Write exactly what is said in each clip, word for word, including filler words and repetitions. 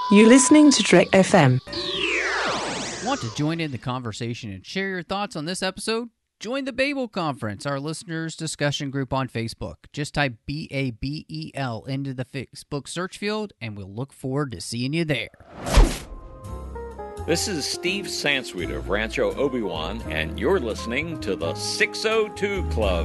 You're listening to Trek F M. Want to join in the conversation and share your thoughts on this episode? Join the Babel Conference, our listeners' discussion group on Facebook. Just type B A B E L into the Facebook search field, and we'll look forward to seeing you there. This is Steve Sansweet of Rancho Obi-Wan, and you're listening to the six oh two Club.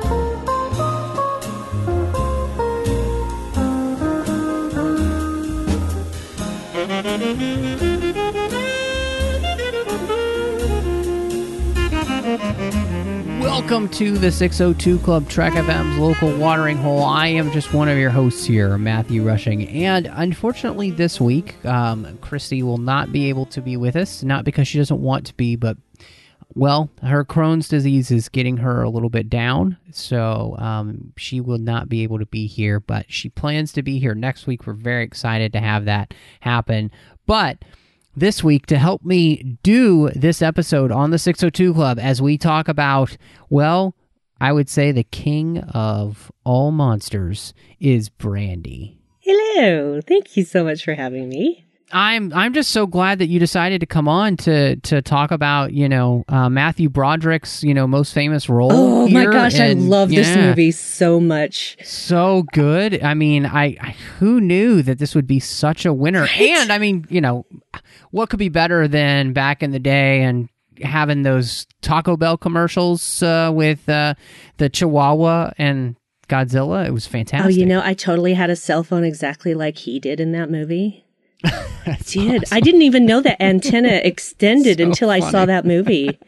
Welcome to the six oh two Club, Trek F M's local watering hole. I am just one of your hosts here, Matthew Rushing, and unfortunately this week, um, Christy will not be able to be with us, not because she doesn't want to be, but, well, her Crohn's disease is getting her a little bit down, so um, she will not be able to be here, but she plans to be here next week. We're very excited to have that happen, but this week, to help me do this episode on the six oh two Club as we talk about, well, I would say the king of all monsters is Brandy. Hello. Thank you so much for having me. I'm I'm just so glad that you decided to come on to to talk about, you know, uh, Matthew Broderick's, you know, most famous role. Oh here. my gosh, and, I love yeah, this movie so much. So good. I mean, I, I who knew that this would be such a winner? Right? And I mean, you know, what could be better than back in the day and having those Taco Bell commercials uh, with uh, the Chihuahua and Godzilla? It was fantastic. Oh, you know, I totally had a cell phone exactly like he did in that movie. I did. Awesome. I didn't even know that antenna extended So until I funny. saw that movie.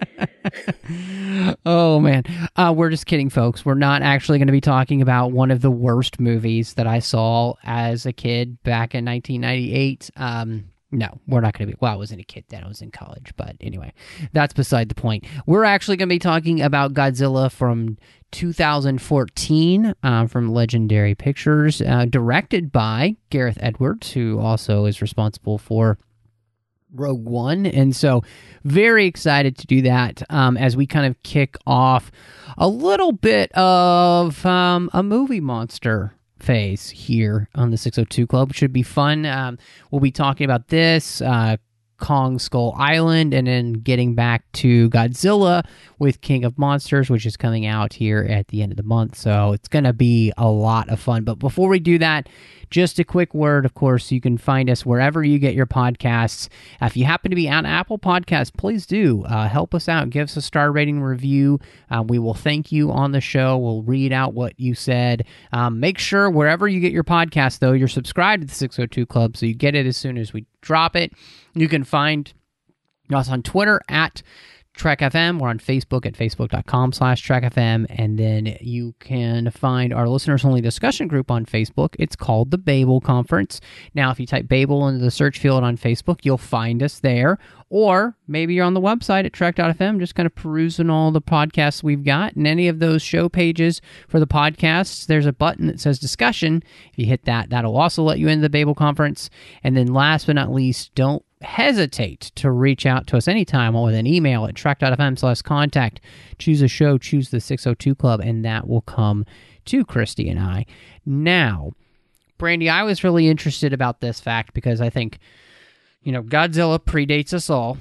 Oh, man. Uh, we're just kidding, folks. We're not actually going to be talking about one of the worst movies that I saw as a kid back in nineteen ninety-eight. Um, no, we're not going to be. Well, I wasn't a kid then. I was in college. But anyway, that's beside the point. We're actually going to be talking about Godzilla from two thousand fourteen uh, from Legendary Pictures, uh, directed by Gareth Edwards, who also is responsible for Rogue One. And so very excited to do that um, as we kind of kick off a little bit of um, a movie monster phase here on the six oh two Club. It should be fun. Um, we'll be talking about this, uh, Kong Skull Island, and then getting back to Godzilla with King of Monsters, which is coming out here at the end of the month. So it's going to be a lot of fun. But before we do that, just a quick word, of course, you can find us wherever you get your podcasts. Uh, if you happen to be on Apple Podcasts, please do uh, help us out. Give us a star rating review. Uh, we will thank you on the show. We'll read out what you said. Um, make sure wherever you get your podcast, though, you're subscribed to the six oh two Club so you get it as soon as we drop it. You can find us on Twitter at Trek F M. We're on Facebook at facebook.com slash Trek FM. And then you can find our listeners-only discussion group on Facebook. It's called the Babel Conference. Now, if you type Babel into the search field on Facebook, you'll find us there. Or maybe you're on the website at Trek dot F M, just kind of perusing all the podcasts we've got. And any of those show pages for the podcasts, there's a button that says discussion. If you hit that, that'll also let you into the Babel Conference. And then last but not least, don't hesitate to reach out to us anytime with an email at trek dot f m slash contact. Choose a show, choose the six oh two Club, and that will come to Christy and I. Now, Brandy, I was really interested about this fact because I think, you know, Godzilla predates us all.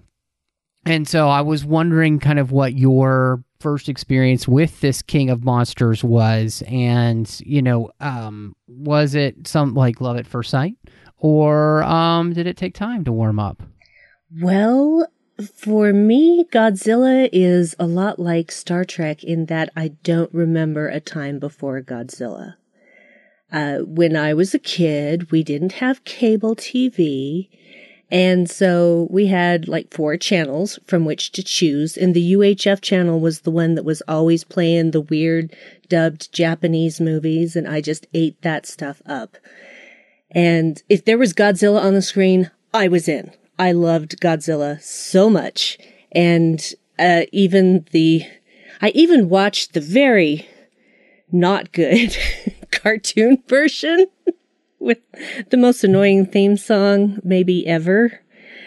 And so I was wondering kind of what your first experience with this King of Monsters was. And, you know, um, was it some like love at first sight? Or um, did it take time to warm up? Well, for me, Godzilla is a lot like Star Trek in that I don't remember a time before Godzilla. Uh, when I was a kid, we didn't have cable T V. And so we had like four channels from which to choose. And the U H F channel was the one that was always playing the weird dubbed Japanese movies. And I just ate that stuff up. And if there was Godzilla on the screen, I was in. I loved Godzilla so much. And uh, even the, I even watched the very not good cartoon version with the most annoying theme song maybe ever.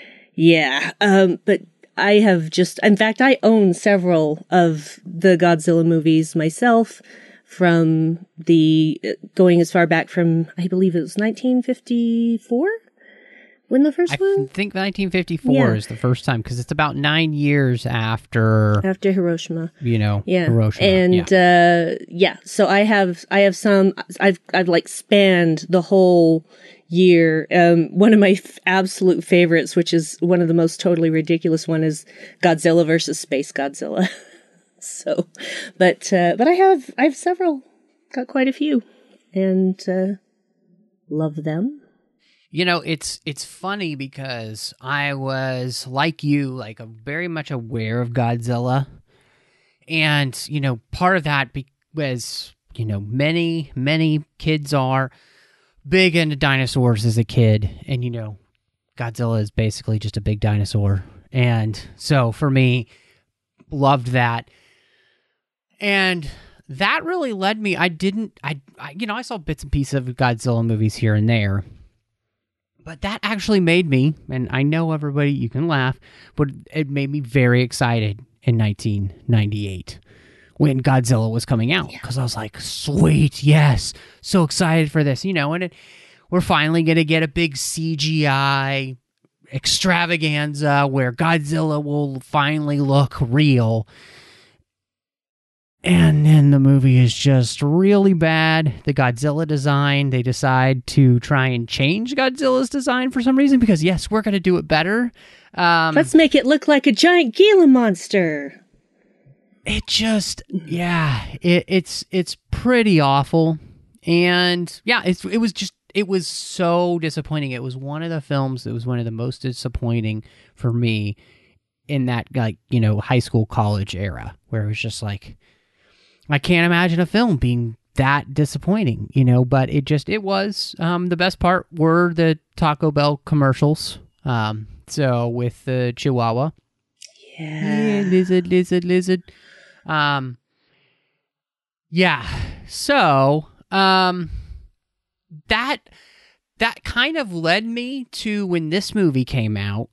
Yeah, um, but I have just, in fact, I own several of the Godzilla movies myself. From the, going as far back from, I believe it was nineteen fifty-four, when the first I one? think nineteen fifty-four Yeah. is the first time, because it's about nine years after, After Hiroshima. you know, Yeah. Hiroshima. And, yeah. uh, yeah, so I have, I have some, I've, I've like spanned the whole year. Um, one of my f- absolute favorites, which is one of the most totally ridiculous one, is Godzilla versus Space Godzilla. So, but, uh, but I have, I have several, got quite a few, and, uh, love them. You know, it's it's funny because I was, like you, like a, very much aware of Godzilla. And, you know, part of that be- was, you know, many, many kids are big into dinosaurs as a kid. And, you know, Godzilla is basically just a big dinosaur. And so for me, loved that. And that really led me, I didn't, I, I you know, I saw bits and pieces of Godzilla movies here and there. But that actually made me, and I know everybody, you can laugh, but it made me very excited in nineteen ninety-eight when Godzilla was coming out. Because I was like, sweet, yes, so excited for this, you know, and it, we're finally going to get a big C G I extravaganza where Godzilla will finally look real. And then the movie is just really bad. The Godzilla design, they decide to try and change Godzilla's design for some reason because, yes, we're going to do it better. Um, Let's make it look like a giant Gila monster. It just, yeah, it, it's it's pretty awful. And, yeah, it's, it was just, it was so disappointing. It was one of the films that was one of the most disappointing for me in that, like, you know, high school, college era, where it was just like, I can't imagine a film being that disappointing, you know, but it just, it was. Um, the best part were the Taco Bell commercials. Um, so with the Chihuahua. Yeah. Yeah, lizard, lizard, lizard. Um, yeah. So, um, that, that kind of led me to, when this movie came out,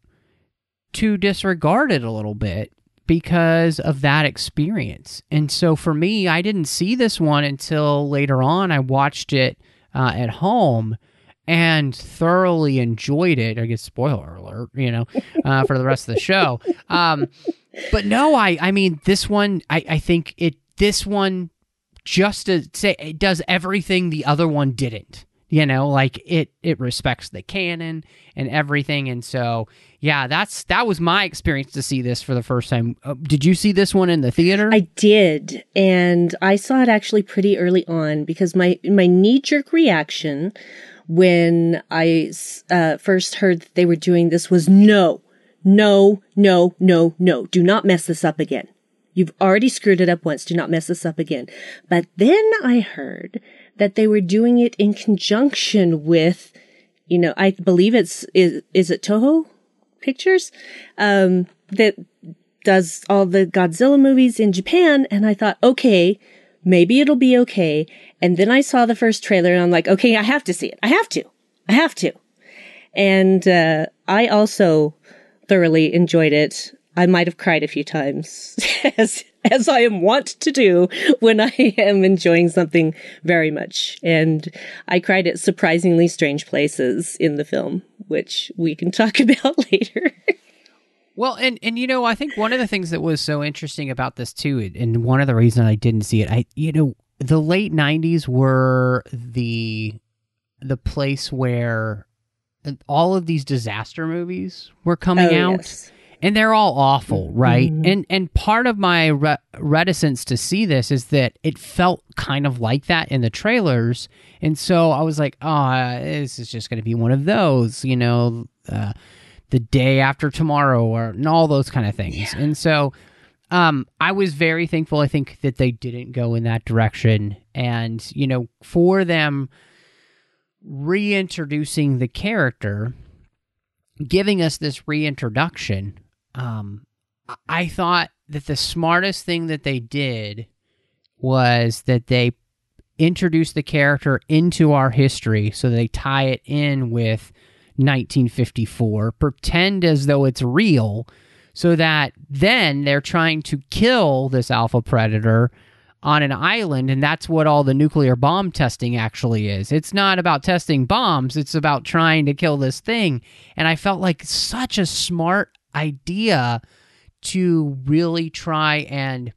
to disregard it a little bit, because of that experience. And so for me, I didn't see this one until later on. I watched it uh, at home and thoroughly enjoyed it. I guess spoiler alert, you know, uh, for the rest of the show. Um, but no, I, I mean, this one, I, I think it, this one, just to say, it does everything the other one didn't. You know, like it, it respects the canon and everything. And so, yeah, that's that was my experience to see this for the first time. Uh, did you see this one in the theater? I did, and I saw it actually pretty early on because my my knee-jerk reaction when I uh, first heard that they were doing this was no, no, no, no, no, do not mess this up again. You've already screwed it up once. Do not mess this up again. But then I heard that they were doing it in conjunction with, you know, I believe it's, is, is it Toho Pictures? Um, that does all the Godzilla movies in Japan. And I thought, okay, maybe it'll be okay. And then I saw the first trailer and I'm like, okay, I have to see it. I have to. I have to. And, uh, I also thoroughly enjoyed it. I might have cried a few times, as as I am wont to do when I am enjoying something very much. And I cried at surprisingly strange places in the film, which we can talk about later. Well, and, and you know, I think one of the things that was so interesting about this too, and one of the reasons I didn't see it, I you know, the late nineties were the the place where all of these disaster movies were coming Oh, out. yes. And they're all awful, right? Mm-hmm. And and part of my re- reticence to see this is that it felt kind of like that in the trailers. And so I was like, oh, this is just going to be one of those, you know, uh, the day after tomorrow or and all those kind of things. Yeah. And so um, I was very thankful, I think, that they didn't go in that direction. And, you know, for them reintroducing the character, giving us this reintroduction, um, I thought that the smartest thing that they did was that they introduced the character into our history, so they tie it in with nineteen fifty-four, pretend as though it's real, so that then they're trying to kill this alpha predator on an island, and that's what all the nuclear bomb testing actually is. It's not about testing bombs, it's about trying to kill this thing. And I felt like such a smart idea to really try and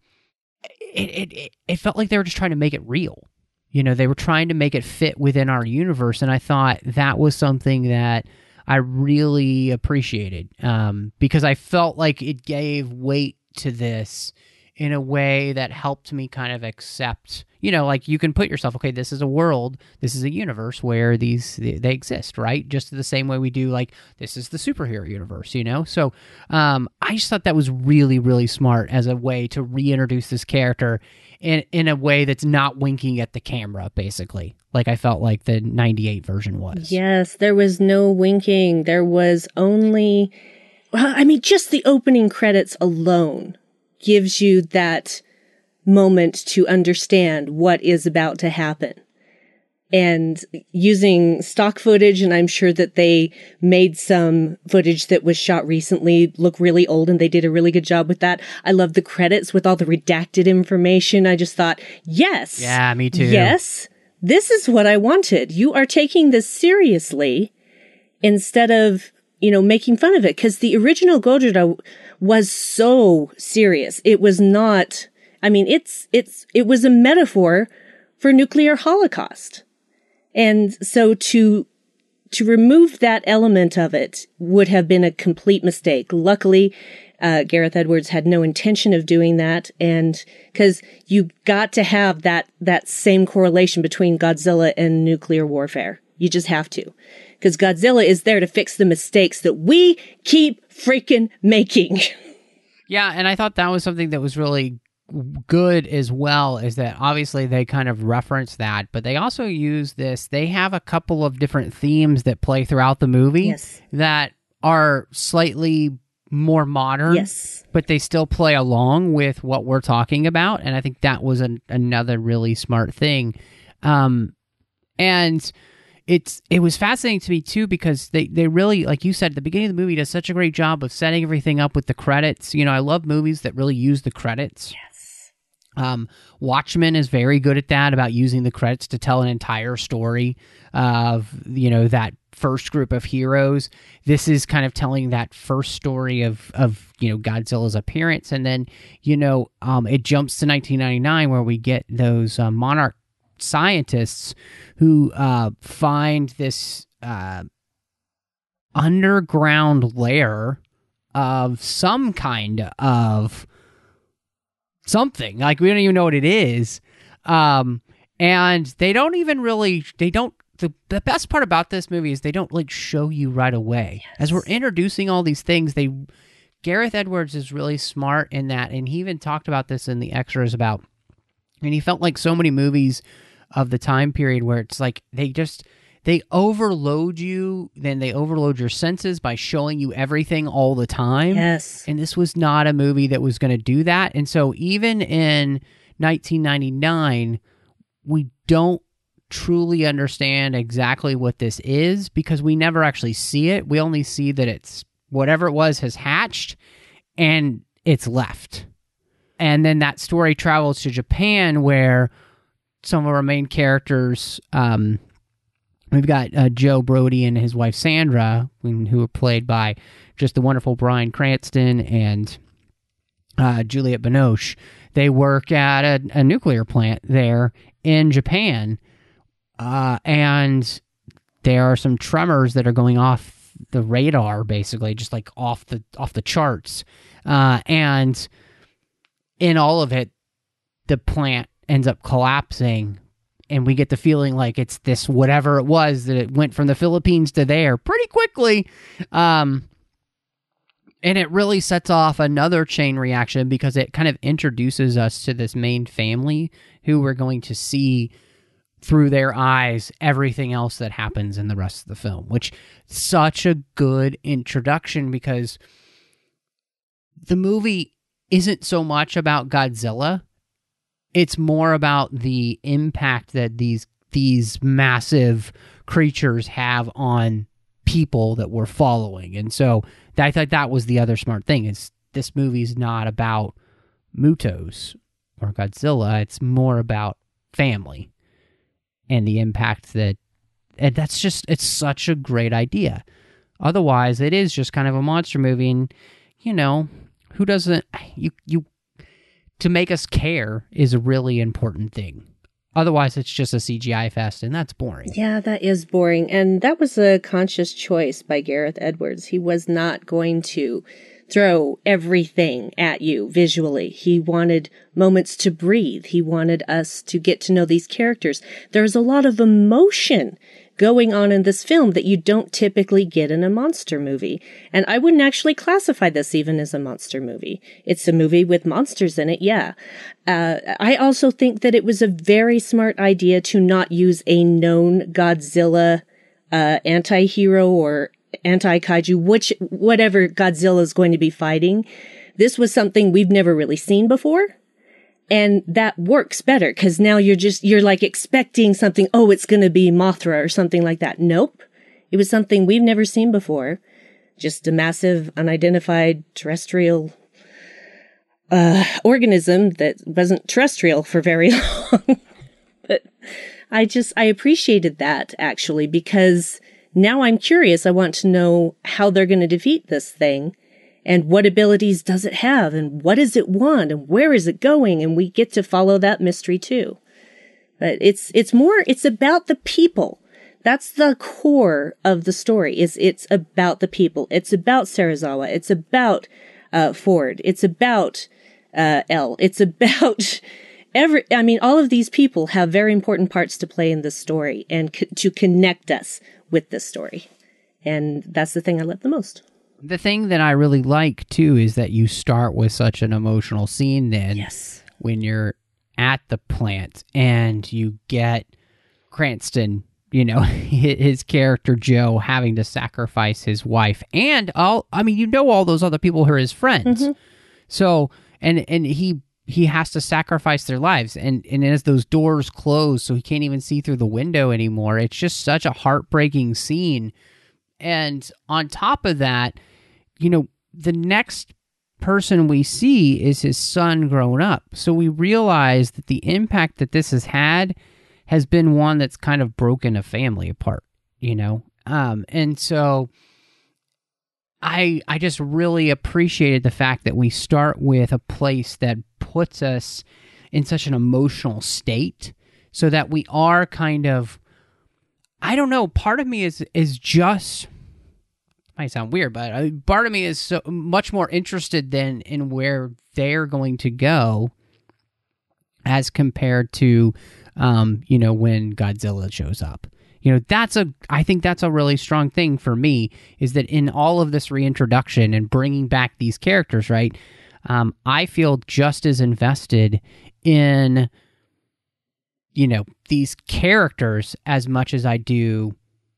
it it, it, it felt like they were just trying to make it real. You know, they were trying to make it fit within our universe, and I thought that was something that I really appreciated, um, because I felt like it gave weight to this in a way that helped me kind of accept, you know, like you can put yourself, okay, this is a world, this is a universe where these, they exist, right? Just the same way we do, like, this is the superhero universe, you know? So um, I just thought that was really, really smart as a way to reintroduce this character in, in a way that's not winking at the camera, basically, like I felt like the ninety-eight version was. Yes, there was no winking. There was only, well, I mean, just the opening credits alone gives you that moment to understand what is about to happen. And using stock footage, and I'm sure that they made some footage that was shot recently look really old, and they did a really good job with that. I love the credits with all the redacted information. I just thought, yes. Yeah, me too. Yes, this is what I wanted. You are taking this seriously instead of, you know, making fun of it. Because the original Gojira was so serious. It was not, I mean, it's, it's, it was a metaphor for nuclear holocaust. And so to, to remove that element of it would have been a complete mistake. Luckily, uh, Gareth Edwards had no intention of doing that. And cause you got to have that, that same correlation between Godzilla and nuclear warfare. You just have to. Because Godzilla is there to fix the mistakes that we keep freaking making. Yeah, and I thought that was something that was really good as well, is that obviously they kind of reference that, but they also use this, they have a couple of different themes that play throughout the movie Yes. that are slightly more modern, Yes. but they still play along with what we're talking about, and I think that was an, another really smart thing. Um, and It's it was fascinating to me, too, because they, they really, like you said, the beginning of the movie does such a great job of setting everything up with the credits. You know, I love movies that really use the credits. Yes. Um, Watchmen is very good at that, about using the credits to tell an entire story of, you know, that first group of heroes. This is kind of telling that first story of, of you know, Godzilla's appearance. And then, you know, um, it jumps to nineteen ninety-nine where we get those uh, Monarch scientists who uh, find this uh, underground lair of some kind of something. Like, we don't even know what it is. Um, and they don't even really, they don't, the, the best part about this movie is they don't, like, show you right away. Yes. As we're introducing all these things, they, Gareth Edwards is really smart in that, and he even talked about this in the extras about, and he felt like so many movies of the time period where it's like they just they overload you, then they overload your senses by showing you everything all the time. Yes. And this was not a movie that was going to do that. And so even in nineteen ninety-nine, we don't truly understand exactly what this is because we never actually see it. We only see that it's whatever it was has hatched and it's left. And then that story travels to Japan where some of our main characters, um, we've got uh, Joe Brody and his wife Sandra, who are played by just the wonderful Bryan Cranston and uh, Juliette Binoche. They work at a, a nuclear plant there in Japan, uh, and there are some tremors that are going off the radar, basically, just like off the off the charts. Uh, and in all of it, the plant ends up collapsing, and we get the feeling like it's this whatever it was that it went from the Philippines to there pretty quickly. Um, and it really sets off another chain reaction because it kind of introduces us to this main family who we're going to see through their eyes everything else that happens in the rest of the film, which such a good introduction because the movie isn't so much about Godzilla. It's more about the impact that these these massive creatures have on people that we're following. And so I thought that was the other smart thing is this movie's not about Mutos or Godzilla. It's more about family and the impact that, and that's just, it's such a great idea. Otherwise, it is just kind of a monster movie, and, you know, who doesn't, you, you, to make us care is a really important thing. Otherwise, it's just a C G I fest, and that's boring. Yeah, that is boring. And that was a conscious choice by Gareth Edwards. He was not going to throw everything at you visually. He wanted moments to breathe. He wanted us to get to know these characters. There's a lot of emotion going on in this film that you don't typically get in a monster movie. And I wouldn't actually classify this even as a monster movie. It's a movie with monsters in it, yeah. Uh, I also think that it was a very smart idea to not use a known Godzilla uh, anti-hero or anti-kaiju, which whatever Godzilla is going to be fighting. This was something we've never really seen before. And that works better because now you're just, you're like expecting something, oh, it's going to be Mothra or something like that. Nope. It was something we've never seen before. Just a massive, unidentified terrestrial uh, organism that wasn't terrestrial for very long. But I just, I appreciated that actually because now I'm curious. I want to know how they're going to defeat this thing. And what abilities does it have? And what does it want? And where is it going? And we get to follow that mystery too. But it's, it's more, it's about the people. That's the core of the story is it's about the people. It's about Serizawa. It's about, uh, Ford. It's about, uh, Elle. It's about every, I mean, all of these people have very important parts to play in this story and co- to connect us with this story. And that's the thing I love the most. The thing that I really like, too, is that you start with such an emotional scene then yes. when you're at the plant and you get Cranston, you know, his character Joe having to sacrifice his wife and all, I mean, you know all those other people who are his friends. Mm-hmm. So, and and he he has to sacrifice their lives. And, and as those doors close, so he can't even see through the window anymore, it's just such a heartbreaking scene. And on top of that, you know, the next person we see is his son grown up. So we realize that the impact that this has had has been one that's kind of broken a family apart, you know? Um, and so I I just really appreciated the fact that we start with a place that puts us in such an emotional state so that we are kind of, I don't know, part of me is is just, might sound weird, but part of me is so much more interested than in where they're going to go as compared to, um, you know, when Godzilla shows up. You know, that's a, I think that's a really strong thing for me, is that in all of this reintroduction and bringing back these characters, right, um, I feel just as invested in, you know, these characters as much as I do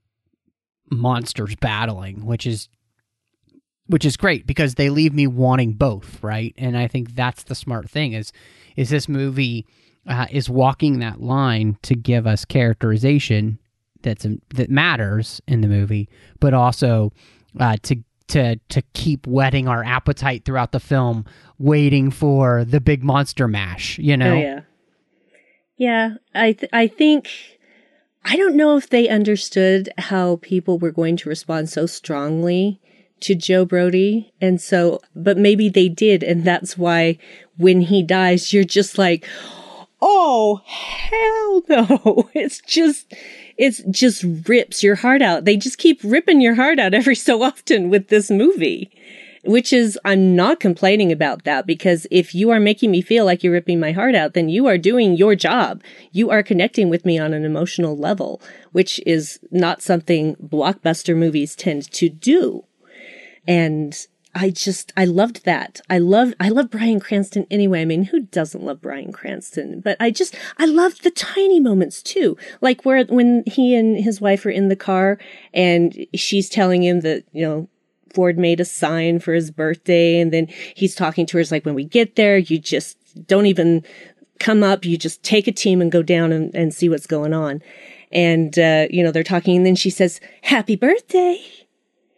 monsters battling, which is which is great because they leave me wanting both, right? And I think that's the smart thing is is this movie uh, is walking that line to give us characterization that's that matters in the movie, but also uh, to to to keep whetting our appetite throughout the film, waiting for the big monster mash, you know? Oh, yeah. Yeah, I th- I think, I don't know if they understood how people were going to respond so strongly to Joe Brody. And so, but maybe they did. And that's why when he dies, you're just like, oh, hell no. It's just, it's just rips your heart out. They just keep ripping your heart out every so often with this movie. Which is, I'm not complaining about that, because if you are making me feel like you're ripping my heart out, then you are doing your job. You are connecting with me on an emotional level, which is not something blockbuster movies tend to do. And I just, I loved that. I love, I love Bryan Cranston anyway. I mean, who doesn't love Bryan Cranston? But I just, I loved the tiny moments too. Like where, when he and his wife are in the car and she's telling him that, you know, Ford made a sign for his birthday, and then he's talking to her. It's like, when we get there, you just don't even come up. You just take a team and go down and, and see what's going on. And, uh, you know, they're talking, and then she says, happy birthday.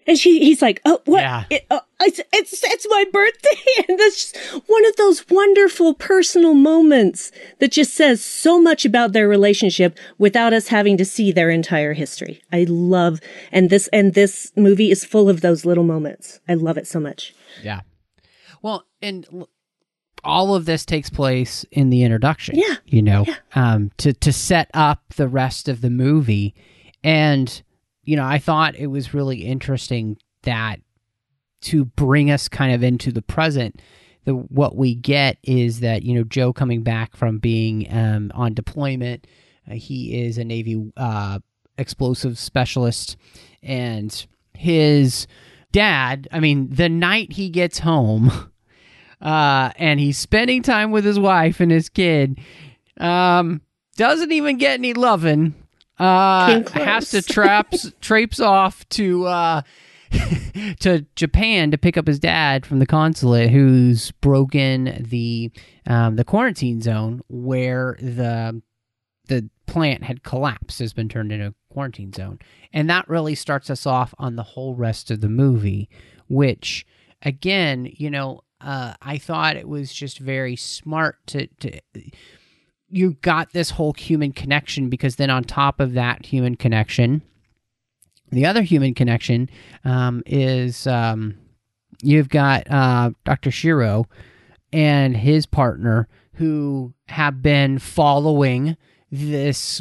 And she, he's like, oh, what? Yeah. It, uh, it's, it's, it's my birthday. And that's just one of those wonderful personal moments that just says so much about their relationship without us having to see their entire history. I love, and this, and this movie is full of those little moments. I love it so much. Yeah. Well, and l- all of this takes place in the introduction. Yeah. You know, Yeah. um, to, to set up the rest of the movie. And, you know, I thought it was really interesting that to bring us kind of into the present, the what we get is that, you know, Joe coming back from being um, on deployment, uh, he is a Navy uh, explosive specialist, and his dad, I mean, the night he gets home uh, and he's spending time with his wife and his kid, um, doesn't even get any loving. Uh, has to traps, traipse off to uh, to Japan to pick up his dad from the consulate, who's broken the um, the quarantine zone where the the plant had collapsed, has been turned into a quarantine zone, and that really starts us off on the whole rest of the movie. Which, again, you know, uh, I thought it was just very smart to to. You got this whole human connection, because then on top of that human connection, the other human connection um, is um, you've got uh, Doctor Shiro and his partner, who have been following this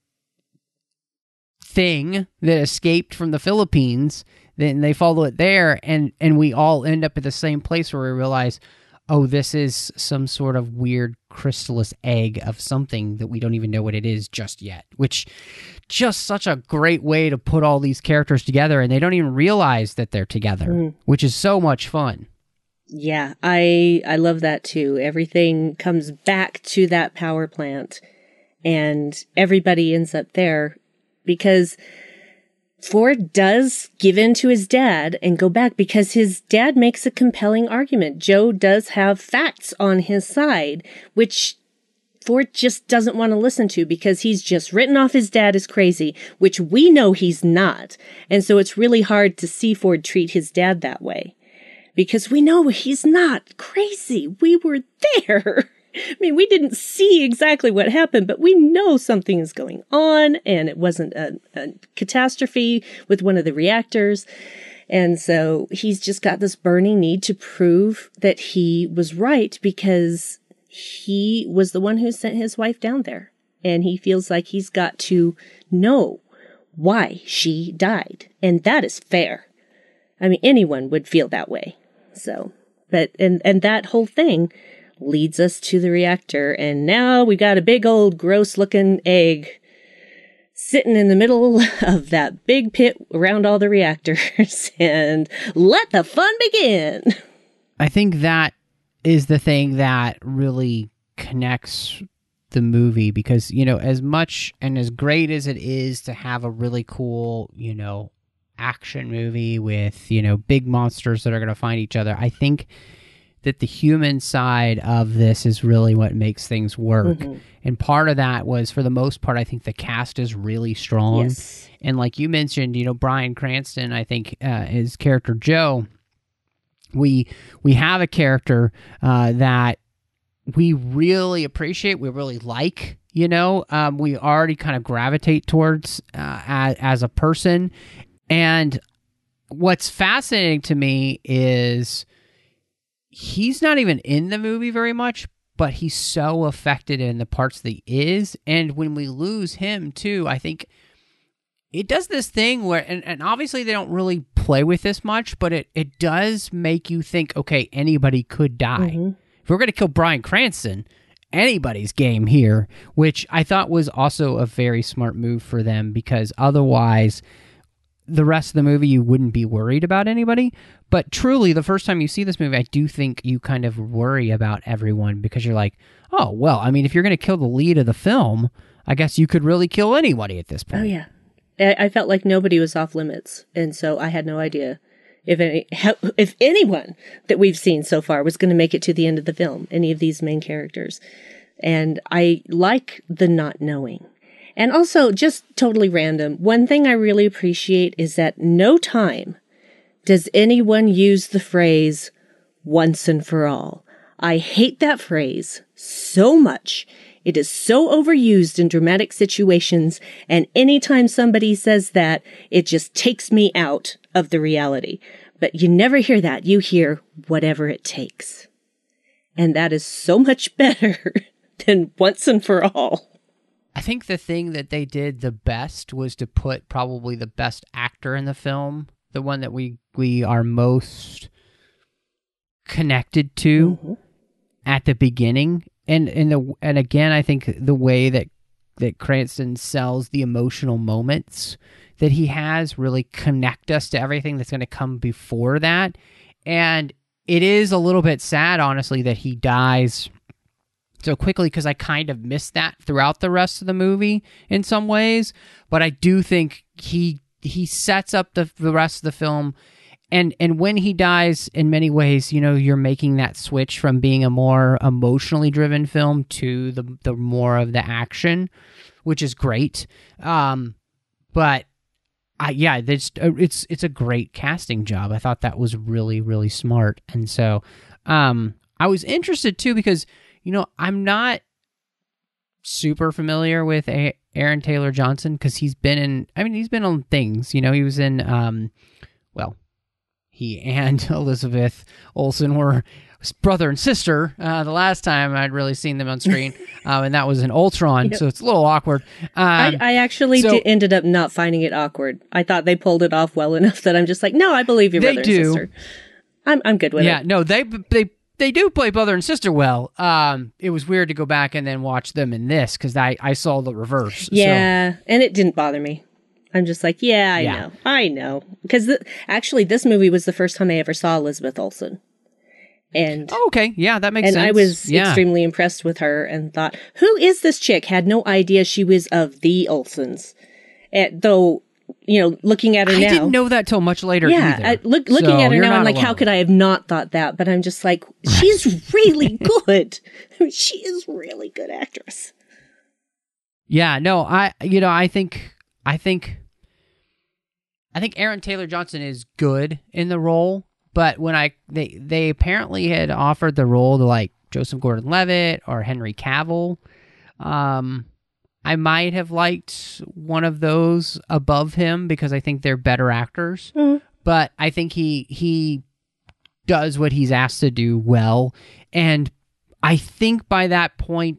thing that escaped from the Philippines. Then they follow it there, and, and we all end up at the same place where we realize, oh, this is some sort of weird chrysalis egg of something that we don't even know what it is just yet, which just such a great way to put all these characters together, and they don't even realize that they're together, mm. which is so much fun. Yeah, I I love that too. Everything comes back to that power plant, and everybody ends up there because Ford does give in to his dad and go back because his dad makes a compelling argument. Joe does have facts on his side, which Ford just doesn't want to listen to because he's just written off his dad as crazy, which we know he's not. And so it's really hard to see Ford treat his dad that way because we know he's not crazy. We were there. I mean, we didn't see exactly what happened, but we know something is going on, and it wasn't a, a catastrophe with one of the reactors. And so he's just got this burning need to prove that he was right because he was the one who sent his wife down there. And he feels like he's got to know why she died. And that is fair. I mean, anyone would feel that way. So, but, and, and that whole thing leads us to the reactor, and now we got a big old gross looking egg sitting in the middle of that big pit around all the reactors, and let the fun begin. I think that is the thing that really connects the movie, because, you know, as much and as great as it is to have a really cool, you know, action movie with, you know, big monsters that are going to find each other, I think that the human side of this is really what makes things work. Mm-hmm. And part of that was, for the most part, I think the cast is really strong. Yes. And like you mentioned, you know, Bryan Cranston, I think uh, his character Joe, we we have a character uh, that we really appreciate, we really like, you know, um, we already kind of gravitate towards uh, as, as a person. And what's fascinating to me is he's not even in the movie very much, but he's so affected in the parts that he is. And when we lose him too, I think it does this thing where, and, and obviously they don't really play with this much, but it, it does make you think, okay, anybody could die. Mm-hmm. If we're going to kill Bryan Cranston, anybody's game here, which I thought was also a very smart move for them, because otherwise the rest of the movie you wouldn't be worried about anybody. But truly, the first time you see this movie, I do think you kind of worry about everyone, because you're like, oh, well, I mean, if you're going to kill the lead of the film, I guess you could really kill anybody at this point. Oh, yeah. I felt like nobody was off limits, and so I had no idea if any, if anyone that we've seen so far was going to make it to the end of the film, any of these main characters. And I like the not knowing. And also, just totally random, one thing I really appreciate is that no time does anyone use the phrase once and for all? I hate that phrase so much. It is so overused in dramatic situations, and anytime somebody says that, it just takes me out of the reality. But you never hear that. You hear whatever it takes. And that is so much better than once and for all. I think the thing that they did the best was to put probably the best actor in the film, the one that we, we are most connected to mm-hmm. at the beginning. And and the and again, I think the way that that Cranston sells the emotional moments that he has really connect us to everything that's going to come before that. And it is a little bit sad, honestly, that he dies so quickly, because I kind of missed that throughout the rest of the movie in some ways. But I do think he he sets up the the rest of the film. And and when he dies, in many ways, you know, you're making that switch from being a more emotionally driven film to the the more of the action, which is great. Um, but I, yeah, it's it's it's a great casting job. I thought that was really really smart, and so um, I was interested too because you know I'm not super familiar with a- Aaron Taylor Johnson because he's been in. I mean, he's been on things. You know, he was in. Um, well. He and Elizabeth Olsen were brother and sister uh, the last time I'd really seen them on screen, um, and that was in Ultron, yep. So it's a little awkward. Um, I, I actually so, did, ended up not finding it awkward. I thought they pulled it off well enough that I'm just like, no, I believe your brother and do. sister. I'm I'm good with yeah, it. Yeah, no, they they they do play brother and sister well. Um, it was weird to go back and then watch them in this because I, I saw the reverse. Yeah, so. And it didn't bother me. I'm just like, yeah, I yeah. know. I know. Because th- actually, this movie was the first time I ever saw Elizabeth Olsen. And oh, okay. Yeah, that makes and sense. And I was yeah. extremely impressed with her and thought, who is this chick? Had no idea she was of the Olsens. And, though, you know, looking at her I now. I didn't know that till much later yeah, either. I, look, looking so at her now, I'm like, alone. how could I have not thought that? But I'm just like, she's really good. She is really good actress. Yeah, no, I, you know, I think, I think, I think Aaron Taylor Johnson is good in the role, but when I they they apparently had offered the role to like Joseph Gordon-Levitt or Henry Cavill, um, I might have liked one of those above him because I think they're better actors. Mm. But I think he he does what he's asked to do well, and I think by that point,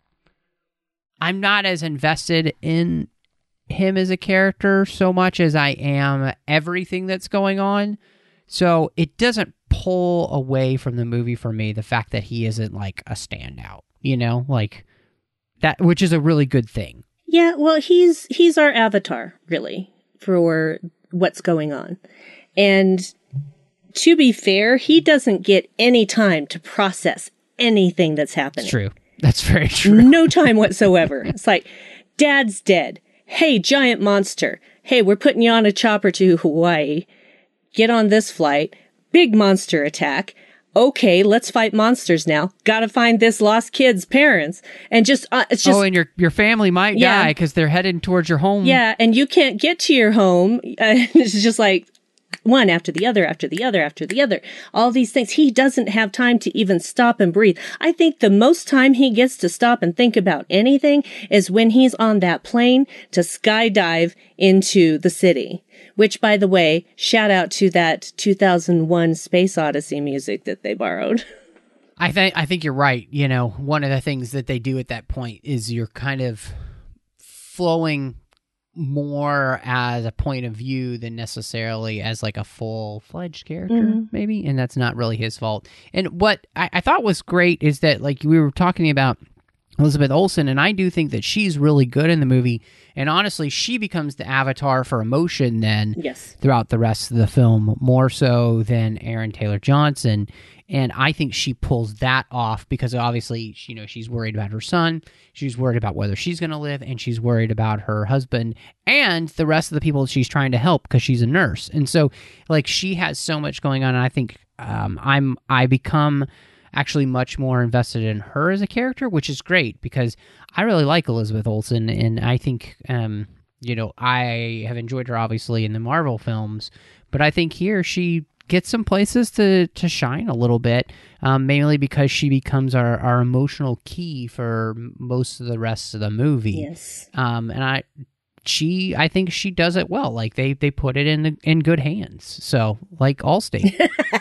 I'm not as invested in him as a character so much as I am everything that's going on. So it doesn't pull away from the movie for me, the fact that he isn't like a standout, you know, like that, which is a really good thing. Yeah, well, he's he's our avatar, really, for what's going on. And to be fair, he doesn't get any time to process anything that's happening. It's true. That's very true. No time whatsoever. It's like, Dad's dead. Hey, giant monster. Hey, we're putting you on a chopper to Hawaii. Get on this flight. Big monster attack. Okay, let's fight monsters now. Gotta find this lost kid's parents. And just, uh, it's just. Oh, and your your family might yeah. die because they're heading towards your home. Yeah, and you can't get to your home. Uh, it's just like one after the other, after the other, after the other. All these things. He doesn't have time to even stop and breathe. I think the most time he gets to stop and think about anything is when he's on that plane to skydive into the city. Which, by the way, shout out to that two thousand one Space Odyssey music that they borrowed. I think I think you're right. You know, one of the things that they do at that point is you're kind of flowing more as a point of view than necessarily as like a full-fledged character, mm-hmm. maybe, and that's not really his fault. And what I, I thought was great is that, like, we were talking about Elizabeth Olsen, and I do think that she's really good in the movie, and honestly, she becomes the avatar for emotion then yes. throughout the rest of the film, more so than Aaron Taylor Johnson. And I think she pulls that off because obviously, you know, she's worried about her son, she's worried about whether she's going to live, and she's worried about her husband and the rest of the people she's trying to help because she's a nurse. And so, like, she has so much going on. And I think um, I'm I become actually much more invested in her as a character, which is great because I really like Elizabeth Olsen, and I think um, you know, I have enjoyed her obviously in the Marvel films, but I think here she gets some places to, to shine a little bit, um, mainly because she becomes our, our emotional key for most of the rest of the movie. Yes. Um, and I, she, I think she does it well. Like they, they put it in in good hands. So like Allstate.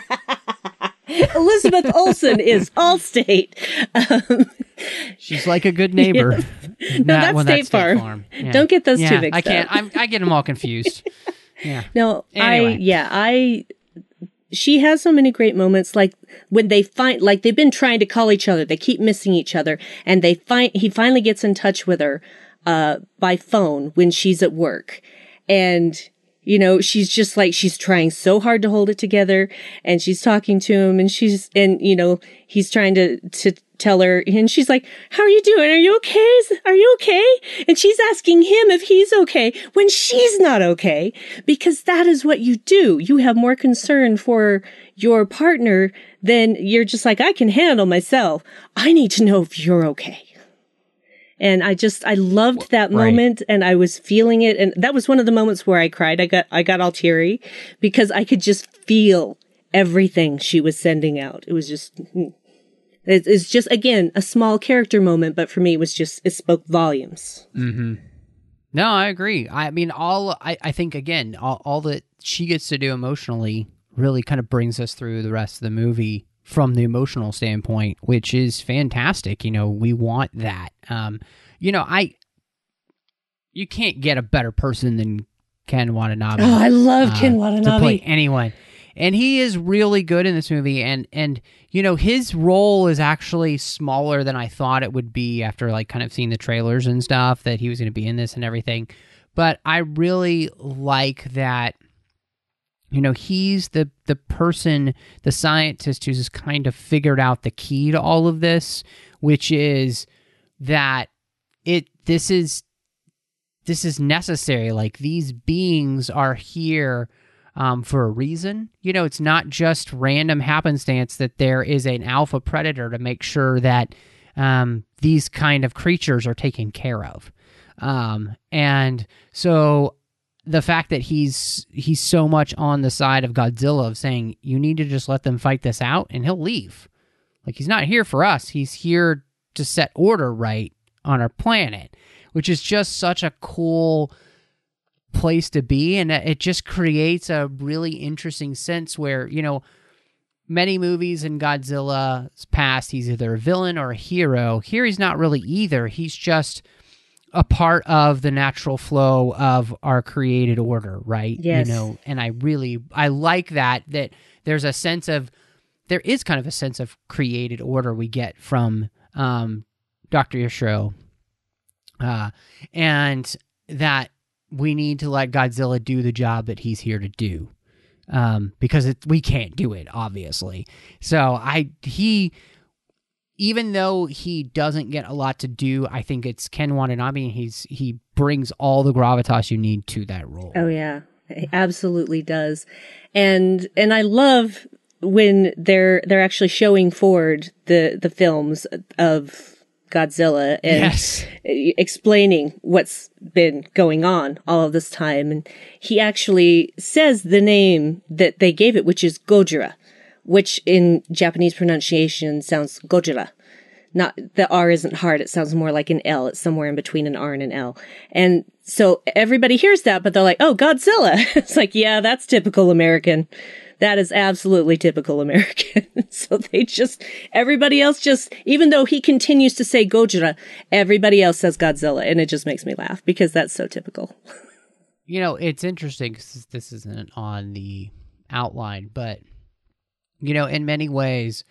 Elizabeth Olsen is Allstate. Um, She's like a good neighbor. Yes. No, Not, that's well, State that's State Farm. Farm. Yeah. Don't get those yeah, two mixed I can't. up. I'm, I get them all confused. Yeah. No, Anyway. I yeah, I she has so many great moments, like when they find, like they've been trying to call each other, they keep missing each other, and they find he finally gets in touch with her uh by phone when she's at work, and you know, she's just like, she's trying so hard to hold it together, and she's talking to him, and she's, and, you know, he's trying to, to tell her, and she's like, how are you doing? Are you okay? Are you okay? And she's asking him if he's okay when she's not okay, because that is what you do. You have more concern for your partner than you're just like, I can handle myself. I need to know if you're okay. And I just, I loved that Right. moment, and I was feeling it. And that was one of the moments where I cried. I got, I got all teary because I could just feel everything she was sending out. It was just, it, it's just, again, a small character moment, but for me, it was just, it spoke volumes. Mm-hmm. No, I agree. I mean, all, I, I think, again, all, all that she gets to do emotionally really kind of brings us through the rest of the movie from the emotional standpoint, which is fantastic. You know, we want that. Um, you know, I, you can't get a better person than Ken Watanabe. Oh, I love uh, Ken to Watanabe. play anyone. And he is really good in this movie. And, and, you know, his role is actually smaller than I thought it would be after like kind of seeing the trailers and stuff, that he was going to be in this and everything. But I really like that, you know, he's the, the person, the scientist who's kind of figured out the key to all of this, which is that it, this is, this is necessary. Like, these beings are here um, for a reason. You know, it's not just random happenstance that there is an alpha predator to make sure that um, these kind of creatures are taken care of. Um, and so the fact that he's he's so much on the side of Godzilla of saying, you need to just let them fight this out and he'll leave. Like, he's not here for us. He's here to set order right on our planet, which is just such a cool place to be. And it just creates a really interesting sense where, you know, many movies in Godzilla's past, he's either a villain or a hero. Here he's not really either. He's just a part of the natural flow of our created order, right? Yes. You know, and I really, I like that, that there's a sense of, there is kind of a sense of created order we get from um, Doctor Yashiro. Uh, and that we need to let Godzilla do the job that he's here to do. Um, because it, we can't do it, obviously. So I, he, even though he doesn't get a lot to do, I think it's Ken Watanabe, and he's, he brings all the gravitas you need to that role. Oh yeah, he absolutely does. And, and I love when they're, they're actually showing forward the, the films of Godzilla and Yes. explaining what's been going on all of this time. And he actually says the name that they gave it, which is Gojira, which in Japanese pronunciation sounds Gojira. Not, the R isn't hard. It sounds more like an L. It's somewhere in between an R and an L. And so everybody hears that, but they're like, oh, Godzilla. It's like, yeah, that's typical American. That is absolutely typical American. So they just, everybody else just, even though he continues to say Gojira, everybody else says Godzilla. And it just makes me laugh because that's so typical. You know, it's interesting because this isn't on the outline, but, you know, in many ways,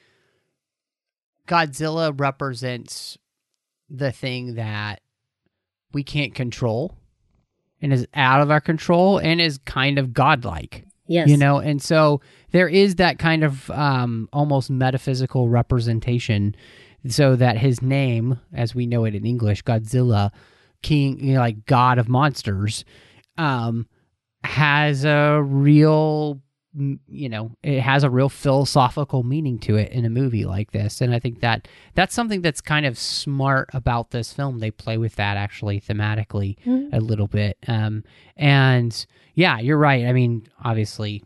Godzilla represents the thing that we can't control and is out of our control and is kind of godlike. Yes. You know, and so there is that kind of um, almost metaphysical representation, so that his name, as we know it in English, Godzilla, king, you know, like god of monsters, um, has a real you know, it has a real philosophical meaning to it in a movie like this. And I think that that's something that's kind of smart about this film. They play with that actually thematically mm-hmm. a little bit. Um, and yeah, you're right. I mean, obviously,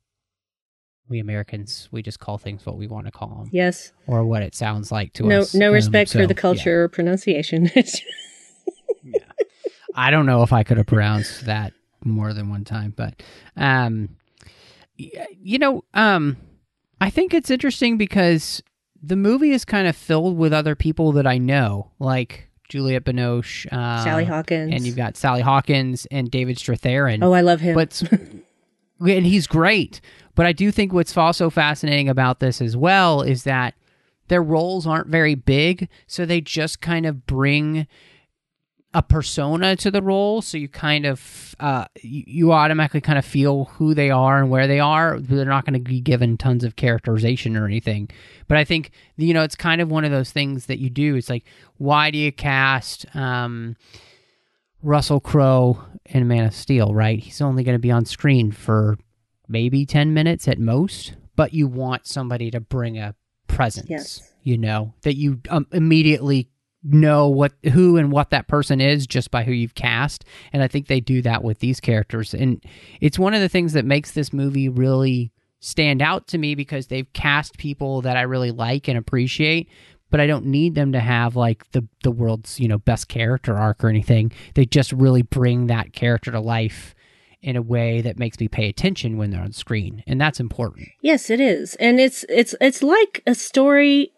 we Americans, we just call things what we want to call them. Yes. Or what it sounds like to no, us. No respect um, so, for the culture yeah. or pronunciation. yeah. I don't know if I could have pronounced that more than one time, but um, you know, um, I think it's interesting because the movie is kind of filled with other people that I know, like Juliette Binoche, uh, Sally Hawkins, and you've got Sally Hawkins and David Strathairn. Oh, I love him. But and he's great. But I do think what's also fascinating about this as well is that their roles aren't very big, so they just kind of bring a persona to the role, so you kind of uh, you, you automatically kind of feel who they are and where they are. They're not going to be given tons of characterization or anything. But I think, you know, it's kind of one of those things that you do. It's like, why do you cast um, Russell Crowe in Man of Steel, right? He's only going to be on screen for maybe ten minutes at most, but you want somebody to bring a presence, yes. you know, that you um, immediately know what who and what that person is just by who you've cast. And I think they do that with these characters, and it's one of the things that makes this movie really stand out to me, because they've cast people that I really like and appreciate, but I don't need them to have like the the world's, you know, best character arc or anything. They just really bring that character to life in a way that makes me pay attention when they're on screen, and that's important. Yes, it is. And it's it's it's like a story.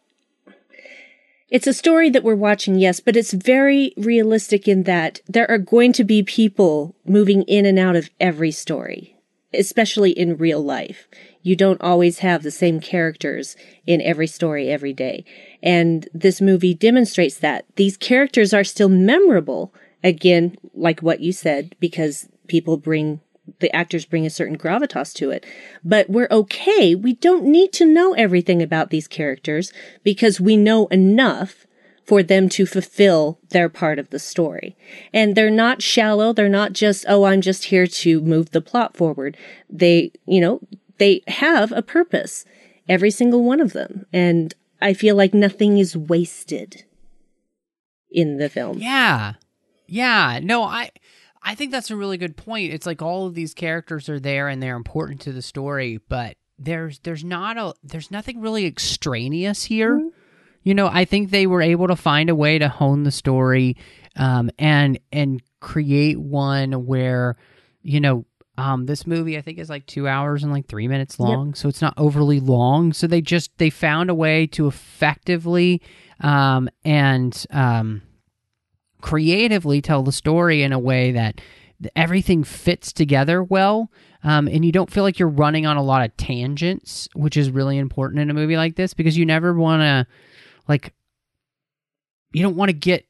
It's a story that we're watching, yes, but it's very realistic in that there are going to be people moving in and out of every story, especially in real life. You don't always have the same characters in every story every day. And this movie demonstrates that. These characters are still memorable, again, like what you said, because people bring, the actors bring a certain gravitas to it. But we're okay. We don't need to know everything about these characters because we know enough for them to fulfill their part of the story. And they're not shallow. They're not just, oh, I'm just here to move the plot forward. They, you know, they have a purpose, every single one of them. And I feel like nothing is wasted in the film. Yeah. Yeah. No, I... I think that's a really good point. It's like all of these characters are there and they're important to the story, but there's there's not a there's nothing really extraneous here. Mm-hmm. You know, I think they were able to find a way to hone the story um, and and create one where, you know, um, this movie I think is like two hours and like three minutes long, yep. So it's not overly long. So they just they found a way to effectively um, and um, creatively tell the story in a way that everything fits together well, um, and you don't feel like you're running on a lot of tangents, which is really important in a movie like this, because you never want to, like, you don't want to get,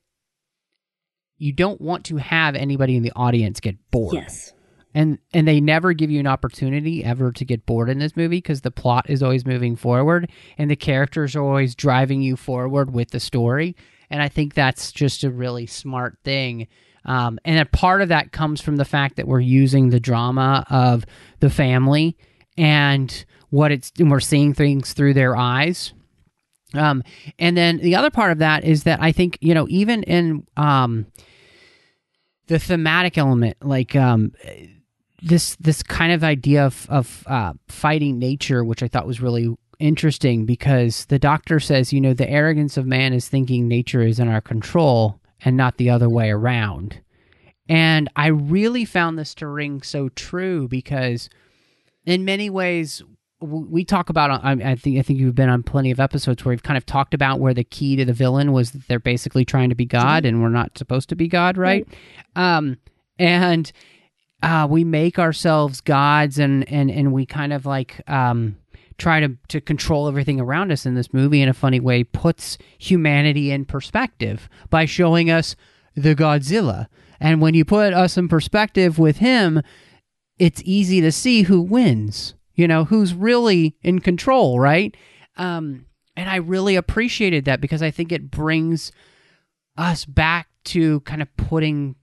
you don't want to have anybody in the audience get bored. Yes. And and they never give you an opportunity ever to get bored in this movie, because the plot is always moving forward and the characters are always driving you forward with the story. And I think that's just a really smart thing. Um, and a part of that comes from the fact that we're using the drama of the family and what it's, and we're seeing things through their eyes. Um, and then the other part of that is that I think, you know, even in um, the thematic element, like um, this this kind of idea of, of uh, fighting nature, which I thought was really interesting, because the doctor says, you know, the arrogance of man is thinking nature is in our control and not the other way around. And I really found this to ring so true, because in many ways we talk about, I think I think you've been on plenty of episodes where we've kind of talked about where the key to the villain was that they're basically trying to be God, and we're not supposed to be God, right? right. Um, and uh, we make ourselves gods, and, and, and we kind of like... Um, try to, to control everything around us. In this movie, in a funny way, puts humanity in perspective by showing us the Godzilla. And when you put us in perspective with him, it's easy to see who wins, you know, who's really in control, right? Um, and I really appreciated that, because I think it brings us back to kind of putting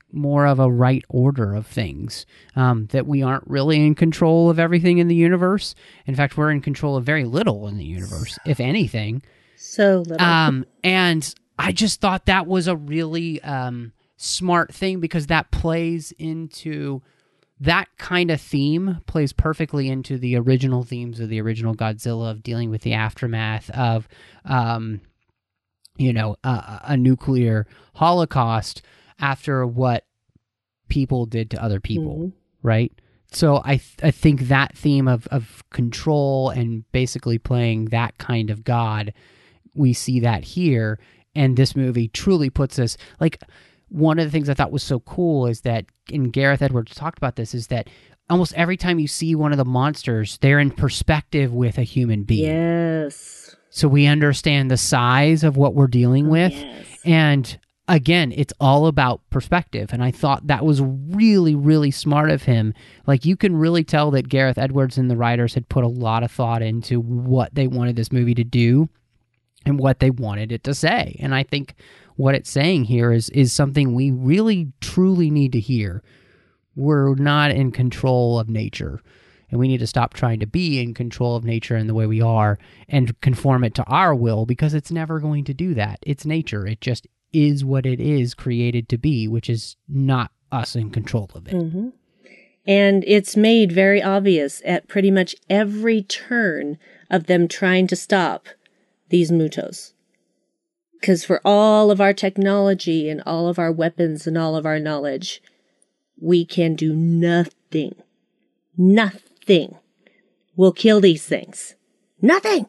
more of a right order of things, um, that we aren't really in control of everything in the universe. In fact, we're in control of very little in the universe, if anything. So little. Um, and I just thought that was a really um, smart thing, because that plays into that kind of theme, plays perfectly into the original themes of the original Godzilla, of dealing with the aftermath of, um, you know, a, a nuclear holocaust after what people did to other people, mm-hmm. right? So I th- I think that theme of, of control and basically playing that kind of God, we see that here, and this movie truly puts us, like, one of the things I thought was so cool is that, and Gareth Edwards talked about this, is that almost every time you see one of the monsters, they're in perspective with a human being. Yes. So we understand the size of what we're dealing oh, with. Yes. And again, it's all about perspective. And I thought that was really, really smart of him. Like, you can really tell that Gareth Edwards and the writers had put a lot of thought into what they wanted this movie to do and what they wanted it to say. And I think what it's saying here is is something we really, truly need to hear. We're not in control of nature, and we need to stop trying to be in control of nature in the way we are and conform it to our will, because it's never going to do that. It's nature. It just is what it is created to be, which is not us in control of it. Mm-hmm. And it's made very obvious at pretty much every turn of them trying to stop these Mutos. Because for all of our technology and all of our weapons and all of our knowledge, we can do nothing. Nothing will kill these things. Nothing!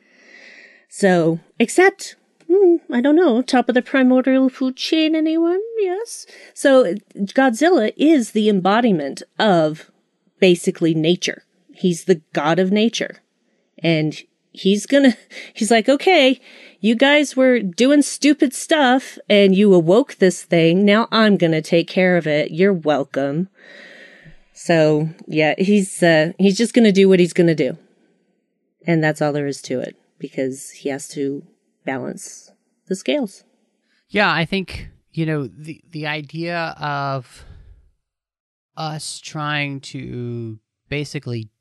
So, except, hmm, I don't know, top of the primordial food chain, anyone? Yes? So, Godzilla is the embodiment of basically nature. He's the god of nature. And he's gonna, he's like, okay, you guys were doing stupid stuff and you awoke this thing. Now I'm gonna take care of it. You're welcome. So yeah, he's, uh, he's just gonna do what he's gonna do. And that's all there is to it, because he has to balance the scales. Yeah, I think, you know, the, the idea of us trying to basically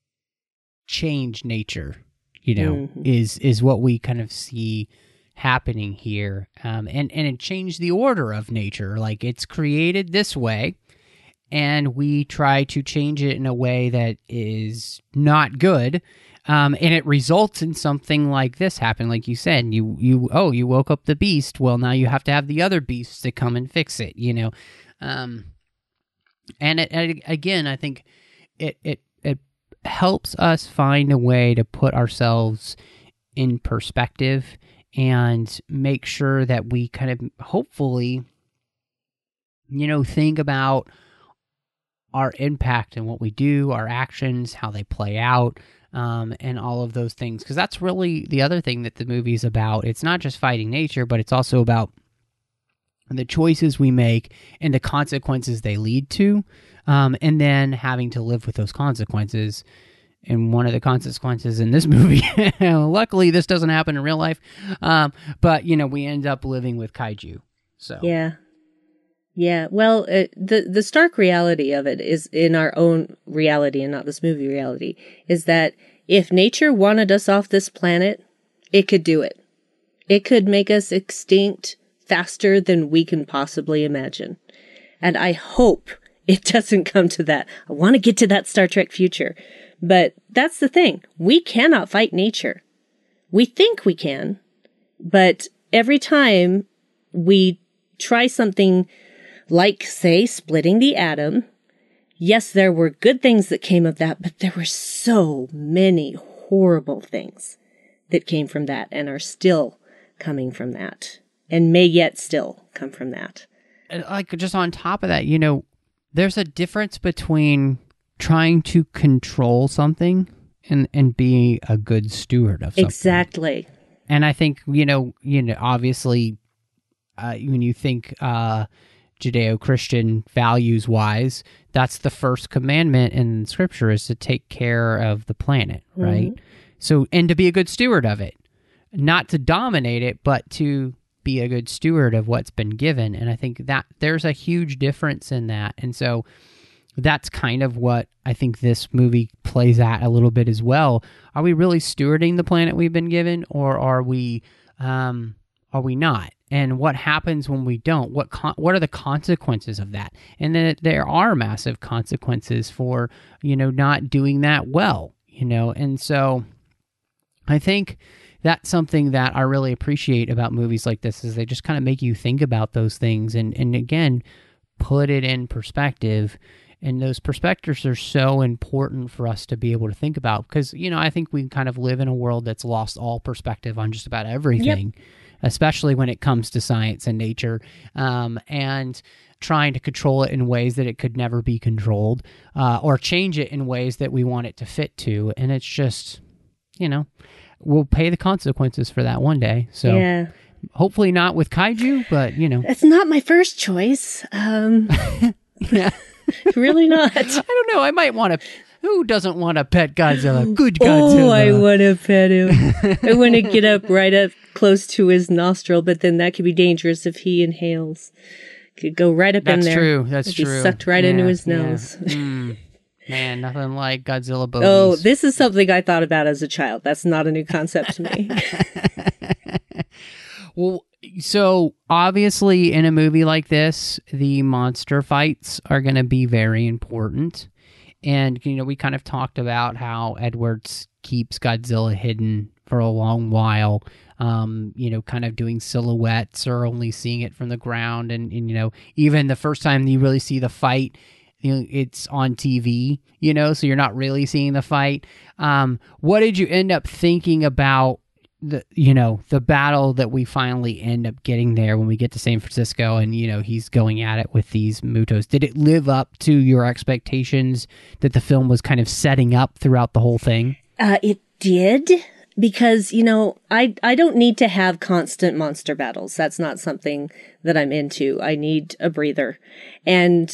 change nature, you know, mm-hmm. is is what we kind of see happening here. Um, and, and it changed the order of nature. Like, it's created this way, and we try to change it in a way that is not good. Um, and it results in something like this happen. Like you said, you, you, oh, you woke up the beast. Well, now you have to have the other beasts to come and fix it, you know? Um, and it, it, again, I think it, it, it helps us find a way to put ourselves in perspective and make sure that we kind of hopefully, you know, think about our impact and what we do, our actions, how they play out, um, and all of those things. Because that's really the other thing that the movie's about. It's not just fighting nature, but it's also about the choices we make and the consequences they lead to, um, and then having to live with those consequences. And one of the consequences in this movie, luckily this doesn't happen in real life, um, but, you know, we end up living with kaiju. So yeah. Yeah, well, uh, the the stark reality of it is, in our own reality and not this movie reality, is that if nature wanted us off this planet, it could do it. It could make us extinct faster than we can possibly imagine. And I hope it doesn't come to that. I want to get to that Star Trek future. But that's the thing. We cannot fight nature. We think we can, but every time we try something like, say, splitting the atom, yes, there were good things that came of that, but there were so many horrible things that came from that and are still coming from that and may yet still come from that. Like, just on top of that, you know, there's a difference between trying to control something and, and being a good steward of something. Exactly. And I think, you know, you know, obviously, uh, when you think uh, Judeo-Christian values-wise, that's the first commandment in Scripture, is to take care of the planet, right? Mm-hmm. So, and to be a good steward of it. Not to dominate it, but to be a good steward of what's been given. And I think that there's a huge difference in that. And so that's kind of what I think this movie plays at a little bit as well. Are we really stewarding the planet we've been given, or are we um, are we not? And what happens when we don't? What con- what are the consequences of that? And then there are massive consequences for, you know, not doing that well, you know. And so I think that's something that I really appreciate about movies like this, is they just kind of make you think about those things and, and again, put it in perspective. And those perspectives are so important for us to be able to think about, because, you know, I think we kind of live in a world that's lost all perspective on just about everything, yep. especially when it comes to science and nature, um, and trying to control it in ways that it could never be controlled, uh, or change it in ways that we want it to fit to. And it's just, you know, we'll pay the consequences for that one day. So yeah. Hopefully not with kaiju, but, you know. It's not my first choice. Um, yeah. Really not. I don't know. I might want to. Who doesn't want to pet Godzilla? Good Godzilla. Oh, I want to pet him. I want to get up right up close to his nostril, but then that could be dangerous if he inhales. Could go right up That's in there. true. That's It'd true. Be sucked right yeah, into his yeah. nose. Mm. Man, nothing like Godzilla bogies. Oh, this is something I thought about as a child. That's not a new concept to me. Well, so obviously in a movie like this, the monster fights are going to be very important. And, you know, we kind of talked about how Edwards keeps Godzilla hidden for a long while, um, you know, kind of doing silhouettes or only seeing it from the ground. And, and, you know, even the first time you really see the fight, you know, it's on T V, you know, so you're not really seeing the fight. Um, what did you end up thinking about the, you know, the battle that we finally end up getting there when we get to San Francisco and, you know, he's going at it with these Mutos? Did it live up to your expectations that the film was kind of setting up throughout the whole thing? Uh, it did, because, you know, I, I don't need to have constant monster battles. That's not something that I'm into. I need a breather. And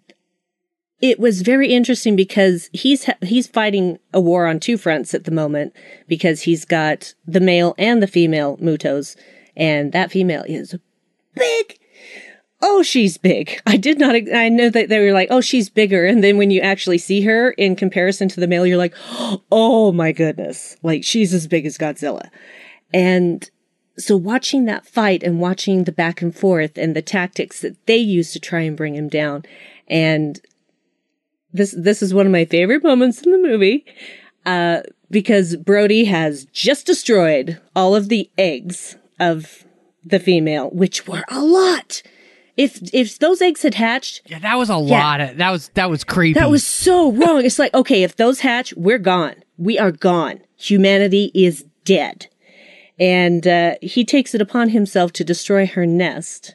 it was very interesting because he's he's fighting a war on two fronts at the moment, because he's got the male and the female Mutos, and that female is big. Oh, she's big. I did not, I know that they were like, oh, she's bigger. And then when you actually see her in comparison to the male, you're like, oh my goodness, like she's as big as Godzilla. And so watching that fight and watching the back and forth and the tactics that they use to try and bring him down, and This this is one of my favorite moments in the movie, uh, because Brody has just destroyed all of the eggs of the female, which were a lot. If if those eggs had hatched, yeah, that was a yeah, lot. Of, that was that was creepy. That was so wrong. It's like, okay, if those hatch, we're gone. We are gone. Humanity is dead. And uh, he takes it upon himself to destroy her nest.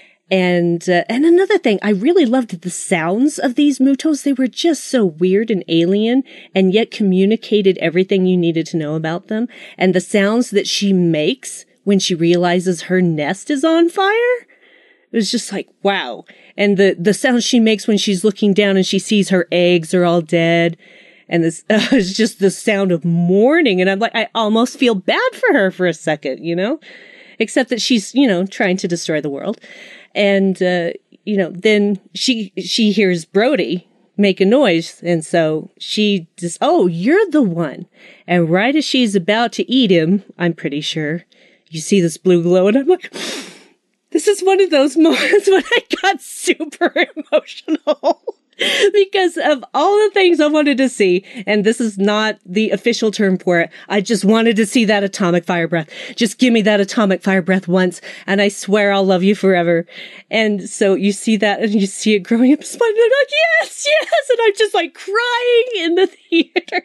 And, uh, and another thing, I really loved the sounds of these Mutos. They were just so weird and alien, and yet communicated everything you needed to know about them. And the sounds that she makes when she realizes her nest is on fire, it was just like, wow. And the, the sounds she makes when she's looking down and she sees her eggs are all dead. And this, uh, it's just the sound of mourning. And I'm like, I almost feel bad for her for a second, you know, except that she's, you know, trying to destroy the world. And, uh, you know, then she, she hears Brody make a noise. And so she just, oh, you're the one. And right as she's about to eat him, I'm pretty sure, you see this blue glow. And I'm like, this is one of those moments when I got super emotional. Because of all the things I wanted to see, and this is not the official term for it, I just wanted to see that atomic fire breath. Just give me that atomic fire breath once, and I swear I'll love you forever. And so you see that, and you see it growing up, and I'm like, yes, yes! And I'm just like crying in the theater.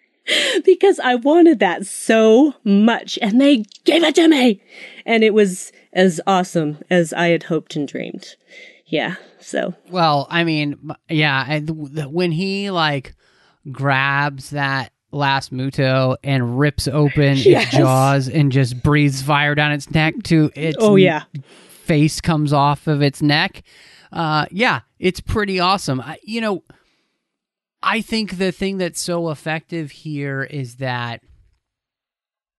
Because I wanted that so much, and they gave it to me! And it was as awesome as I had hoped and dreamed. Yeah, so. Well, I mean, yeah, I, the, when he, like, grabs that last Muto and rips open yes. its jaws and just breathes fire down its neck to its oh, yeah. face comes off of its neck, uh, yeah, it's pretty awesome. I, you know, I think the thing that's so effective here is that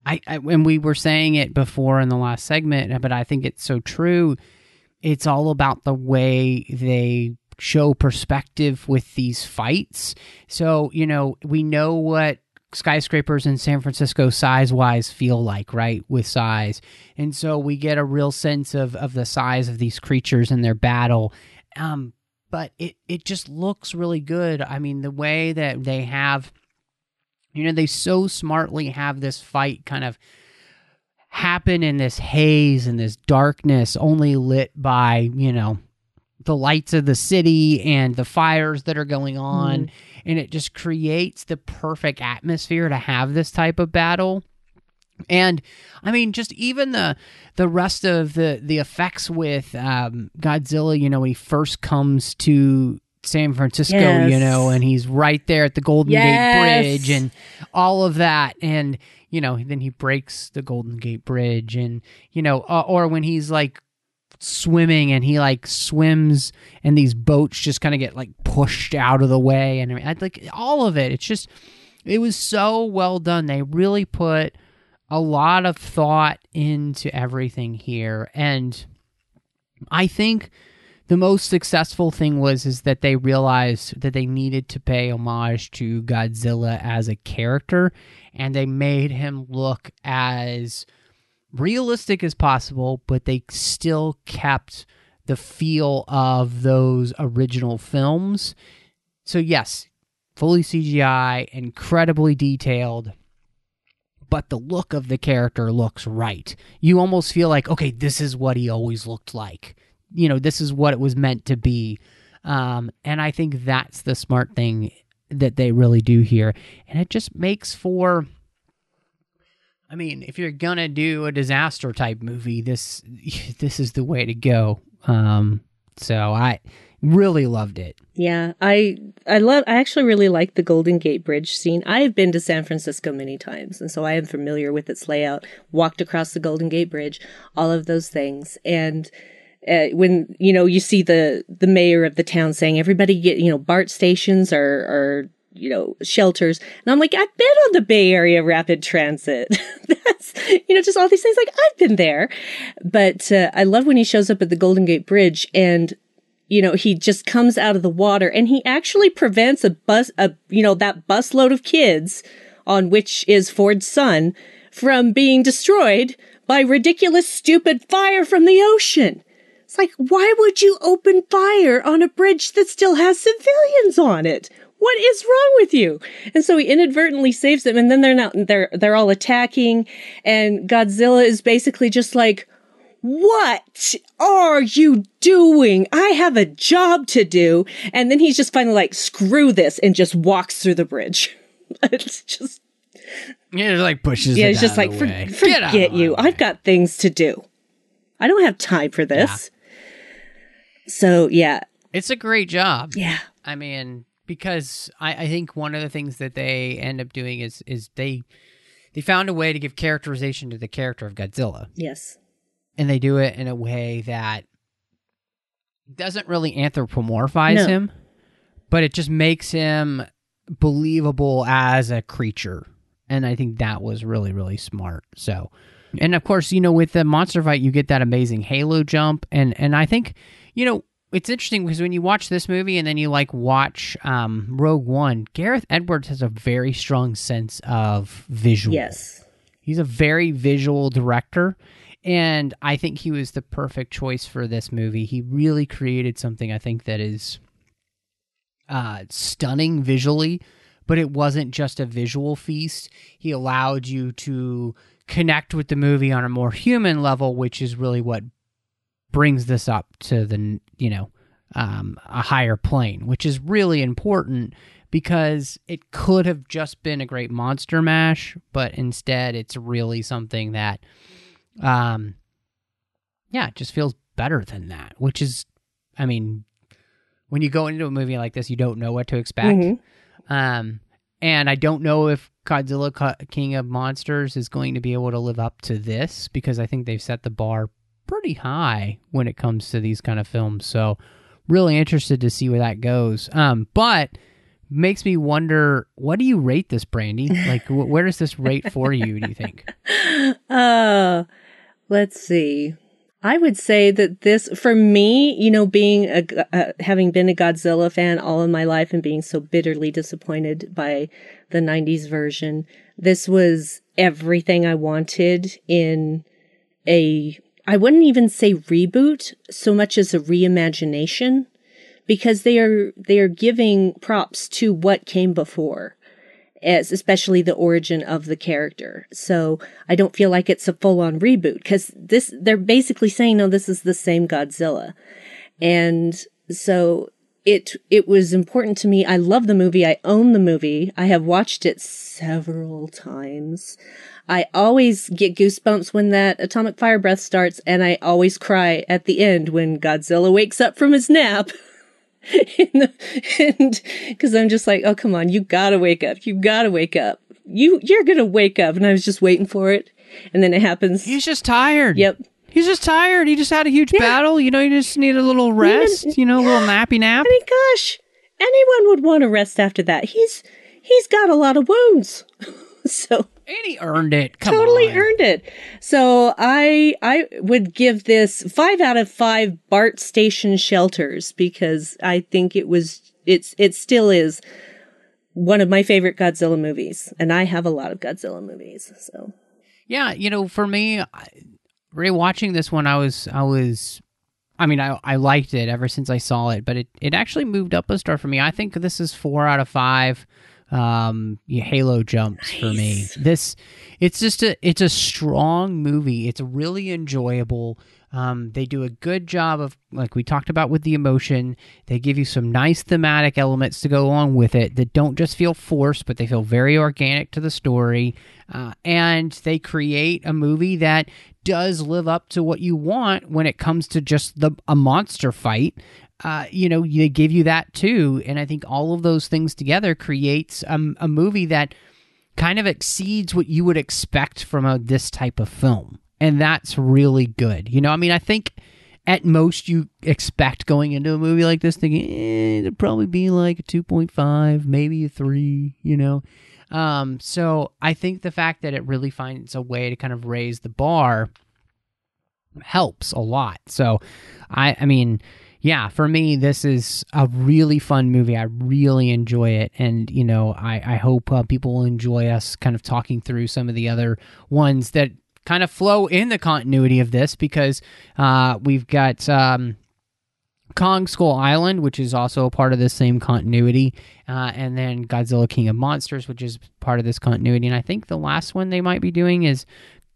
I, I and we were saying it before in the last segment, but I think it's so true. It's all about the way they show perspective with these fights. So, you know, we know what skyscrapers in San Francisco size-wise feel like, right, with size. And so we get a real sense of, of the size of these creatures and their battle. Um, but it, it just looks really good. I mean, the way that they have, you know, they so smartly have this fight kind of happen in this haze and this darkness only lit by, you know, the lights of the city and the fires that are going on. Mm. And it just creates the perfect atmosphere to have this type of battle. And I mean, just even the the rest of the, the effects with um, Godzilla, you know, when he first comes to San Francisco, yes. you know, and he's right there at the Golden yes. Gate Bridge and all of that. And, you know, then he breaks the Golden Gate Bridge and, you know, uh, or when he's like swimming and he like swims and these boats just kind of get like pushed out of the way. And I like all of it. It's just, it was so well done. They really put a lot of thought into everything here. And I think the most successful thing was is that they realized that they needed to pay homage to Godzilla as a character, and they made him look as realistic as possible, but they still kept the feel of those original films. So yes, fully C G I, incredibly detailed, but the look of the character looks right. You almost feel like, okay, this is what he always looked like. You know, this is what it was meant to be. Um, and I think that's the smart thing that they really do here. And it just makes for, I mean, if you're going to do a disaster type movie, this this is the way to go. Um, so I really loved it. Yeah, I I love I actually really like the Golden Gate Bridge scene. I have been to San Francisco many times, and so I am familiar with its layout, walked across the Golden Gate Bridge, all of those things. And Uh, when, you know, you see the, the mayor of the town saying, everybody get, you know, BART stations are, are, you know, shelters. And I'm like, I've been on the Bay Area Rapid Transit. That's, you know, just all these things. Like, I've been there. But, uh, I love when he shows up at the Golden Gate Bridge and, you know, he just comes out of the water and he actually prevents a bus, a, you know, that busload of kids on which is Ford's son from being destroyed by ridiculous, stupid fire from the ocean. It's like, why would you open fire on a bridge that still has civilians on it? What is wrong with you? And so he inadvertently saves them, and then they're not, they're, they're all attacking, and Godzilla is basically just like, what are you doing? I have a job to do. And then he's just finally like, screw this, and just walks through the bridge. It's just, yeah, it like pushes yeah, it it's just like, for, forget you. I've got things to do. I don't have time for this. Yeah. So, yeah. It's a great job. Yeah. I mean, because I, I think one of the things that they end up doing is is they they found a way to give characterization to the character of Godzilla. Yes. And they do it in a way that doesn't really anthropomorphize no. him, but it just makes him believable as a creature. And I think that was really, really smart. So, and of course, you know, with the monster fight, you get that amazing halo jump. And, and I think, you know, it's interesting because when you watch this movie and then you like watch um, Rogue One, Gareth Edwards has a very strong sense of visual. Yes. He's a very visual director. And I think he was the perfect choice for this movie. He really created something I think that is uh, stunning visually, but it wasn't just a visual feast. He allowed you to connect with the movie on a more human level, which is really what brings this up to the, you know, um, a higher plane, which is really important because it could have just been a great monster mash, but instead it's really something that, um, yeah, it just feels better than that, which is, I mean, when you go into a movie like this, you don't know what to expect. Mm-hmm. Um, and I don't know if Godzilla King of Monsters is going to be able to live up to this because I think they've set the bar pretty high when it comes to these kind of films. So really interested to see where that goes. Um, but makes me wonder, what do you rate this, Brandy? Like, wh- where does this rate for you, do you think? Uh, let's see. I would say that this, for me, you know, being a, uh, having been a Godzilla fan all of my life and being so bitterly disappointed by the nineties version, this was everything I wanted in a, I wouldn't even say reboot so much as a reimagination, because they are, they are giving props to what came before, as especially the origin of the character. So I don't feel like it's a full-on reboot, because this, they're basically saying, no, this is the same Godzilla. And so it, it was important to me. I love the movie. I own the movie. I have watched it several times. I always get goosebumps when that atomic fire breath starts, and I always cry at the end when Godzilla wakes up from his nap. the, and because I'm just like, oh, come on, you gotta wake up. You gotta wake up. You, you're gonna wake up. And I was just waiting for it. And then it happens. He's just tired. Yep. He's just tired. He just had a huge Yeah. battle. You know, you just need a little rest, Need a- you know, a little nappy nap. I mean, gosh, anyone would want to rest after that. He's, he's got a lot of wounds. So. And he earned it. Come Totally on. earned it. So I I would give this five out of five BART station shelters, because I think it was it's it still is one of my favorite Godzilla movies, and I have a lot of Godzilla movies. So Yeah, you know, for me, I- rewatching this one, I was I was I mean, I I liked it ever since I saw it, but it it actually moved up a star for me. I think this is four out of five. Um, Halo jumps nice. For me. This, it's just a, it's a strong movie. It's really enjoyable. Um, they do a good job of, like we talked about with the emotion, they give you some nice thematic elements to go along with it that don't just feel forced, but they feel very organic to the story. Uh, and they create a movie that does live up to what you want when it comes to just the a monster fight. Uh, you know, they give you that too. And I think all of those things together creates a, a movie that kind of exceeds what you would expect from a, this type of film. And that's really good. You know, I mean, I think at most you expect going into a movie like this thinking, eh, it'd probably be like a two point five, maybe a three, you know. Um, so I think the fact that it really finds a way to kind of raise the bar helps a lot. So, I, I mean... Yeah, for me, this is a really fun movie. I really enjoy it. And, you know, I, I hope uh, people will enjoy us kind of talking through some of the other ones that kind of flow in the continuity of this, because uh, we've got um, Kong Skull Island, which is also a part of this same continuity, uh, and then Godzilla King of Monsters, which is part of this continuity. And I think the last one they might be doing is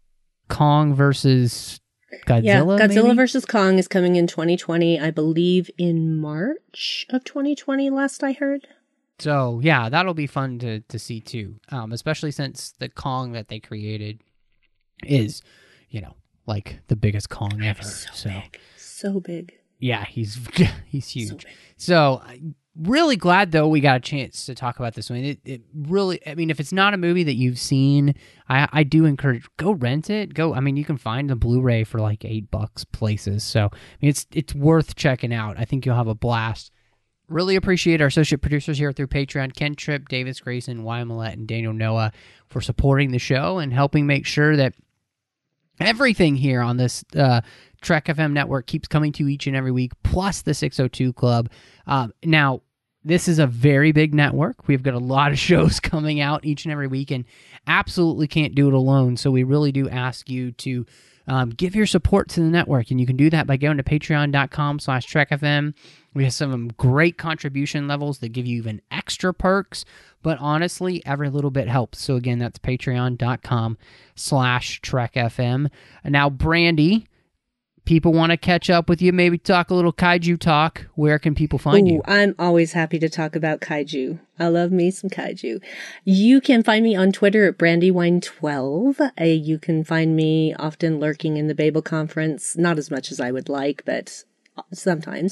Kong versus... Godzilla, yeah, Godzilla maybe? versus Kong is coming in twenty twenty, I believe in March of twenty twenty, last I heard. So, yeah, that'll be fun to, to see, too. Um, especially since the Kong that they created is, you know, like the biggest Kong ever. So, so big. So big. Yeah, he's he's huge. So, so really glad, though, we got a chance to talk about this one. It, it really, I mean, if it's not a movie that you've seen, I, I do encourage, go rent it. Go, I mean, you can find the Blu-ray for like eight bucks places. So, I mean, it's it's worth checking out. I think you'll have a blast. Really appreciate our associate producers here through Patreon, Ken Tripp, Davis Grayson, Wyatt Millett, and Daniel Noah, for supporting the show and helping make sure that everything here on this uh, Trek F M network keeps coming to you each and every week, plus the six oh two Club. Um, now, this is a very big network. We've got a lot of shows coming out each and every week, and absolutely can't do it alone. So we really do ask you to um, give your support to the network, and you can do that by going to patreon.com slash trekfm. We have some now contribution levels that give you even extra perks, but honestly, every little bit helps. So again, that's patreon.com slash trekfm. And now, Brandy, people want to catch up with you, maybe talk a little kaiju talk. Where can people find Ooh, you? I'm always happy to talk about kaiju. I love me some kaiju. You can find me on Twitter at brandywine twelve. Uh, you can find me often lurking in the Babel Conference. Not as much as I would like, but sometimes.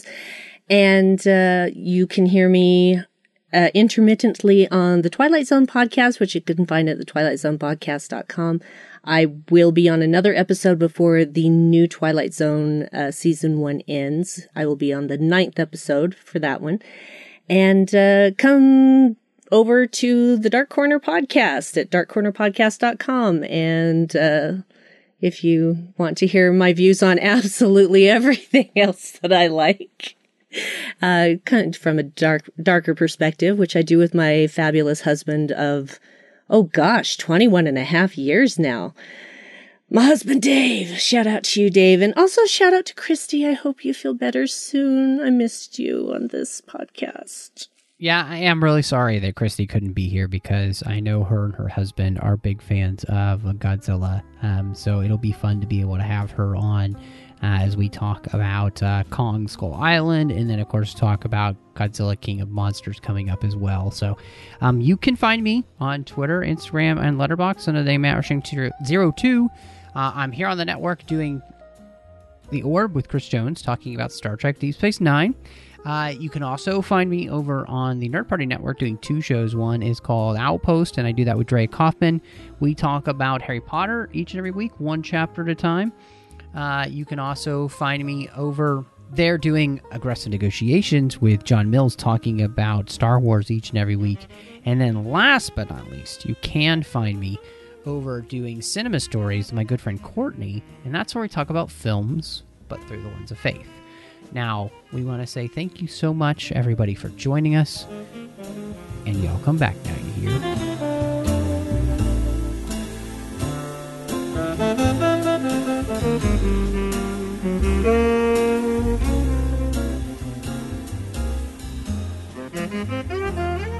And uh, you can hear me uh, intermittently on the Twilight Zone podcast, which you can find at the twilight zone podcast dot com. I will be on another episode before the new Twilight Zone uh, season one ends. I will be on the ninth episode for that one. And uh, come over to the Dark Corner Podcast at dark corner podcast dot com. And uh, if you want to hear my views on absolutely everything else that I like, uh, kind of from a dark, darker perspective, which I do with my fabulous husband of, oh gosh, twenty-one and a half years now. My husband, Dave. Shout out to you, Dave. And also shout out to Christy. I hope you feel better soon. I missed you on this podcast. Yeah, I am really sorry that Christy couldn't be here because I know her and her husband are big fans of Godzilla. Um, so it'll be fun to be able to have her on uh, as we talk about uh, Kong Skull Island, and then, of course, talk about Godzilla King of Monsters coming up as well. So um, you can find me on Twitter, Instagram, and Letterboxd under the name Matt Rushing zero two. Uh, I'm here on the network doing The Orb with Chris Jones, talking about Star Trek Deep Space Nine. Uh, you can also find me over on the Nerd Party Network doing two shows. One is called Outpost, and I do that with Dre Kaufman. We talk about Harry Potter each and every week, one chapter at a time. Uh, you can also find me over there doing Aggressive Negotiations with John Mills, talking about Star Wars each and every week. And then last but not least, you can find me over doing Cinema Stories with my good friend Courtney, and that's where we talk about films, but through the lens of faith. Now, we want to say thank you so much, everybody, for joining us, and y'all come back now, you hear?